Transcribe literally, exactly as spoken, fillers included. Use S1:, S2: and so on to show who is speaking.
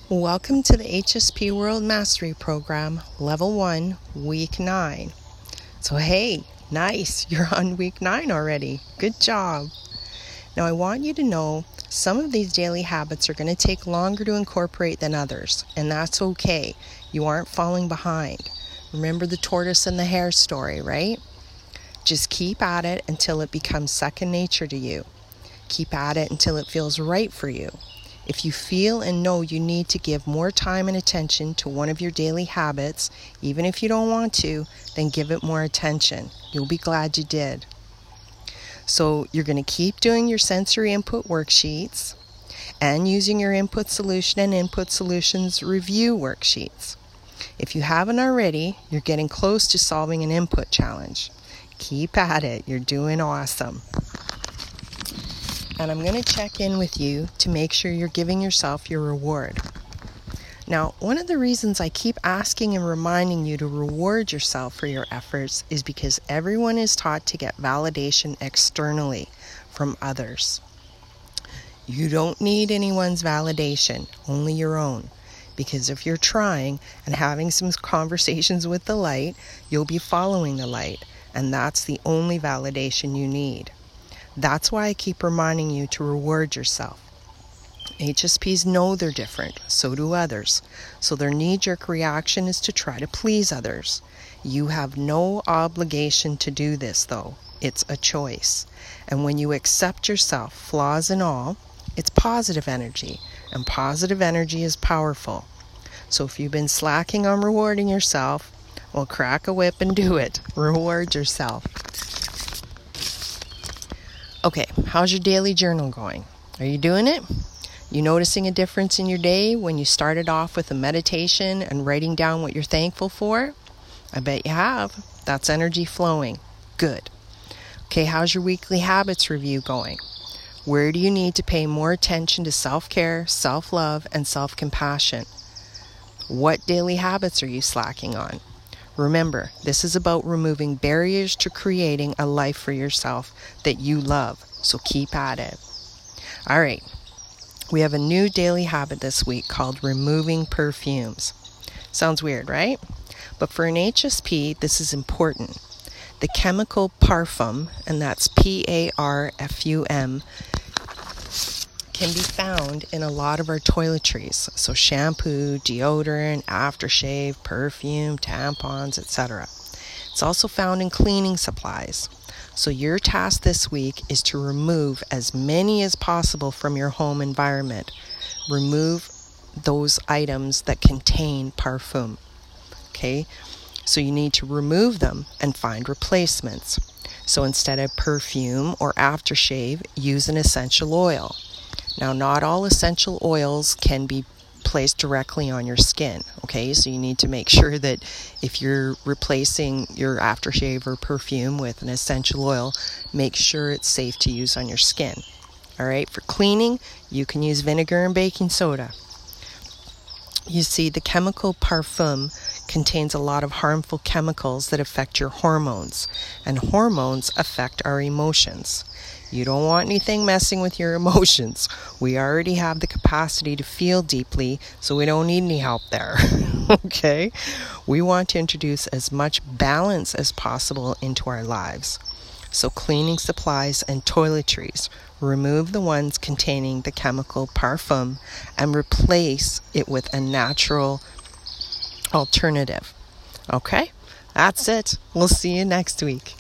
S1: Welcome to the H S P World Mastery Program, Level one, Week nine. So hey, nice, you're on Week nine already. Good job. Now I want you to know some of these daily habits are going to take longer to incorporate than others, and that's okay. You aren't falling behind. Remember the tortoise and the hare story, right? Just keep at it until it becomes second nature to you. Keep at it until it feels right for you. If you feel and know you need to give more time and attention to one of your daily habits, even if you don't want to, then give it more attention. You'll be glad you did. So you're going to keep doing your sensory input worksheets and using your input solution and input solutions review worksheets. If you haven't already, you're getting close to solving an input challenge. Keep at it. You're doing awesome. And I'm going to check in with you to make sure you're giving yourself your reward. Now, one of the reasons I keep asking and reminding you to reward yourself for your efforts is because everyone is taught to get validation externally from others. You don't need anyone's validation, only your own. Because if you're trying and having some conversations with the light, you'll be following the light, and that's the only validation you need. That's why I keep reminding you to reward yourself. H S Ps know they're different, so do others. So their knee-jerk reaction is to try to please others. You have no obligation to do this, though. It's a choice. And when you accept yourself, flaws and all, it's positive energy. And positive energy is powerful. So if you've been slacking on rewarding yourself, well, crack a whip and do it. Reward yourself. Okay, how's your daily journal going? Are you doing it? You noticing a difference in your day when you started off with a meditation and writing down what you're thankful for? I bet you have. That's energy flowing. Good. Okay, how's your weekly habits review going? Where do you need to pay more attention to self-care, self-love, and self-compassion? What daily habits are you slacking on? Remember, this is about removing barriers to creating a life for yourself that you love, so keep at it. All right, we have a new daily habit this week called removing perfumes. Sounds weird, right? But for an H S P, this is important. The chemical parfum, and that's P A R F U M, can be found in a lot of our toiletries. So shampoo, deodorant, aftershave, perfume, tampons, et cetera. It's also found in cleaning supplies. So your task this week is to remove as many as possible from your home environment. Remove those items that contain parfum. Okay? So you need to remove them and find replacements. So instead of perfume or aftershave, use an essential oil. Now, not all essential oils can be placed directly on your skin, okay? So you need to make sure that if you're replacing your aftershave or perfume with an essential oil, make sure it's safe to use on your skin. All right, for cleaning, you can use vinegar and baking soda. You see, the chemical parfum contains a lot of harmful chemicals that affect your hormones, and hormones affect our emotions. You don't want anything messing with your emotions. We already have the capacity to feel deeply, so we don't need any help there. Okay? We want to introduce as much balance as possible into our lives. So cleaning supplies and toiletries, remove the ones containing the chemical parfum and replace it with a natural alternative. Okay? That's it. We'll see you next week.